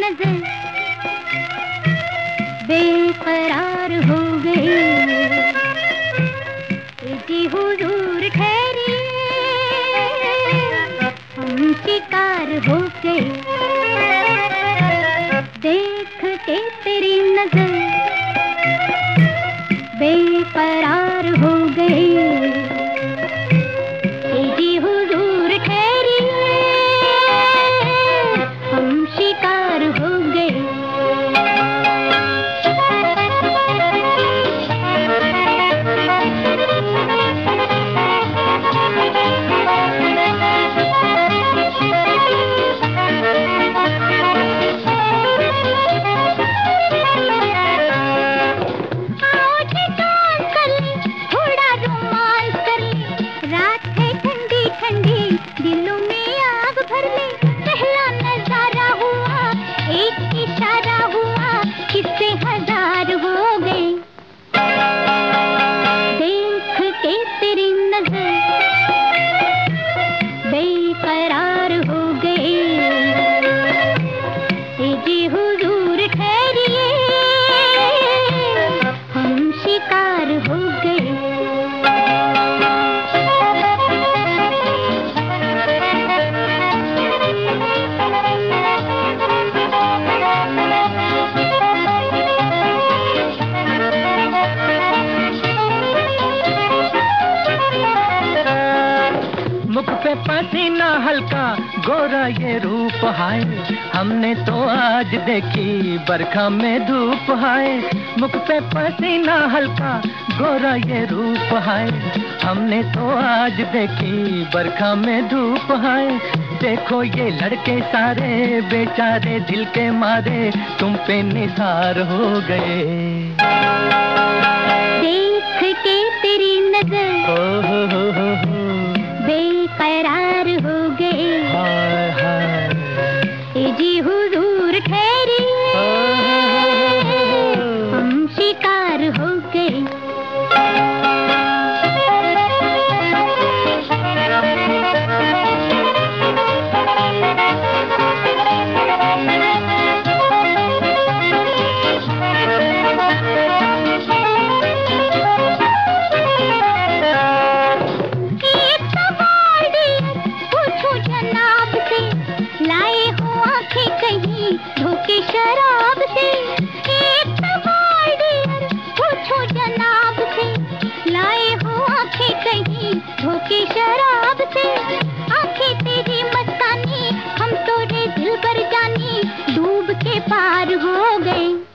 नजर बेकरार हो गए। जी हुजूर ठहरिए, हम शिकार हो गए। देख के तेरी नजर बेकरार हो गए। जी हुजूर ठहरिए, हम शिकार हो गए। दिलों में आग भर ले, पहला नजारा हुआ, एक इशारा हुआ, किससे हजार हो गए। देख के तेरी नजर बेकरार हो गए। जी हुजूर ठहरिए, हम शिकार हो गए। मुख पे पसीना हल्का, गोरा ये रूप हाय, हमने तो आज देखी बरखा में धूप हाय। मुख पे पसीना हल्का, गोरा ये रूप हाय, हमने तो आज देखी बरखा में धूप हाय। देखो ये लड़के सारे बेचारे दिल के मारे तुम पे निसार हो गए। देख के तेरी नजर बेकरार हो गए। हाय हाय। जी हुजूर ठहरिए, हम शिकार हो गए। धोखे शराब से एक सवाल डियर, पूछो जनाब से, लाए हो आंखें कहीं धोखे शराब से। आंखें तेरी मस्तानी, हम तो रे दिल पर जानी, डूब के पार हो गए।